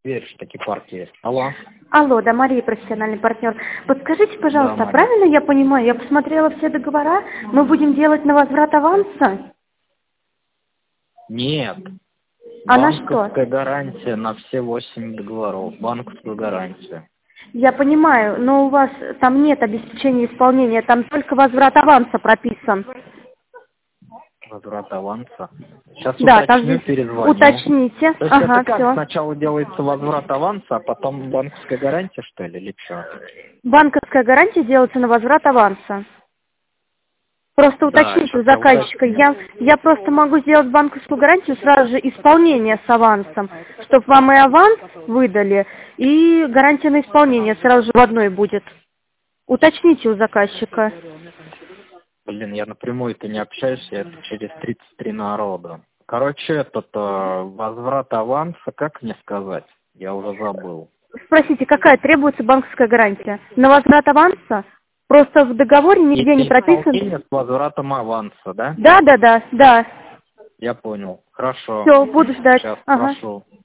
веришь, такие партии. Алло. Алло, да, Мария, профессиональный партнер. Подскажите, пожалуйста, Да, правильно я понимаю, я посмотрела все договора, мы будем делать на возврат аванса? нет. А на что? Банковская гарантия на все 8 договоров. Банковскую гарантию. Я понимаю, но у вас там нет обеспечения исполнения, там только возврат аванса прописан. Возврат аванса. Сейчас Да, там уточню, здесь перезвоню. уточните. То есть это Ага, как? все. Сначала делается возврат аванса, а потом банковская гарантия, что ли, или что? Банковская гарантия делается на возврат аванса. Просто Да, уточните сейчас у я заказчика. уточню. Я просто могу сделать банковскую гарантию сразу же исполнение с авансом, чтобы вам и аванс выдали, и гарантия на исполнение сразу же в одной будет. Уточните у заказчика. Блин, я напрямую-то не общаюсь, я это через 33 народа. Короче, этот возврат аванса, как мне сказать? Я уже забыл. Спросите, какая требуется банковская гарантия? На возврат аванса? Просто в договоре нигде не прописан. Исполнение с возвратом аванса, да? Да. Я понял. Хорошо. Все, буду ждать. Сейчас Ага. спрошу.